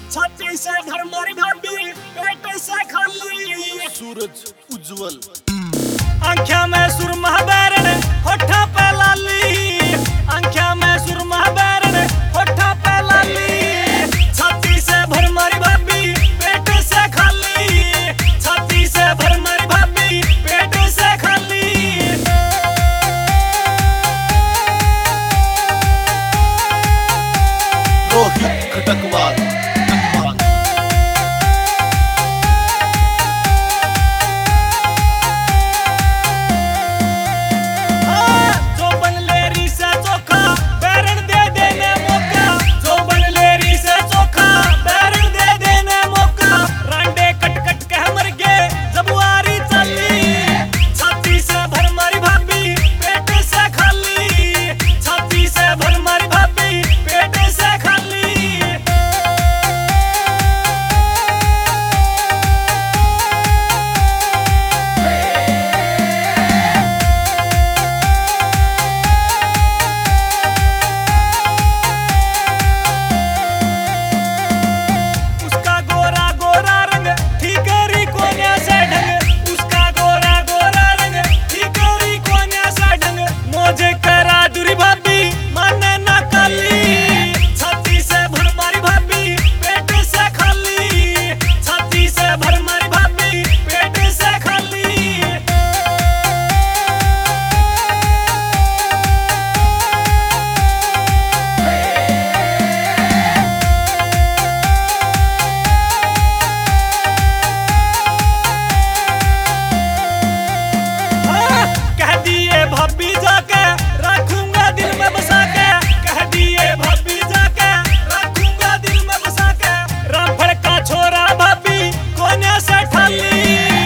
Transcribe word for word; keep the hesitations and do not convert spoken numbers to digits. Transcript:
छाती से भर मारी भाभी पेट से खाली। सूरज उज्जवल आँखों में सुरमा बैरन होठा पे लाली, आँखों में सुरमा बैरन होठा पे लाली। छाती से भर मारी भाभी पेट से खाली, छाती से भर मारी भाभी पेट से खाली। रोहित खटकवाल भाभी जाके रखूंगा दिल में बसा के, कह दिए भाभी जाके रखूंगा दिल में बसा के। रामफल का छोरा भाभी कोने से ठाली।